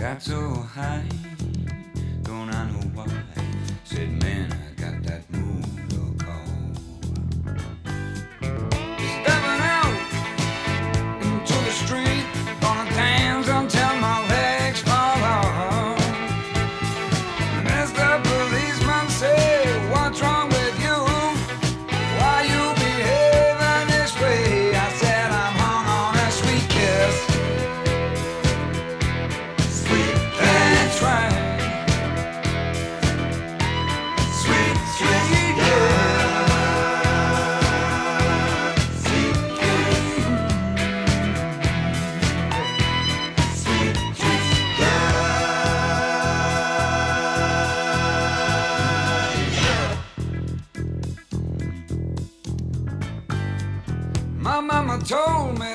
got so high, don't I know why? Said, man, I got that motor call. Stepping out into the street, gonna dance until my legs fall off. Messed up policeman say, what's wrong with you? Why you behaving this way? I said, I'm hung on a sweet kiss. Sweet, that's right. Sweet, sweet, yeah. Sweet, sweet, sweet, yeah. My mama told me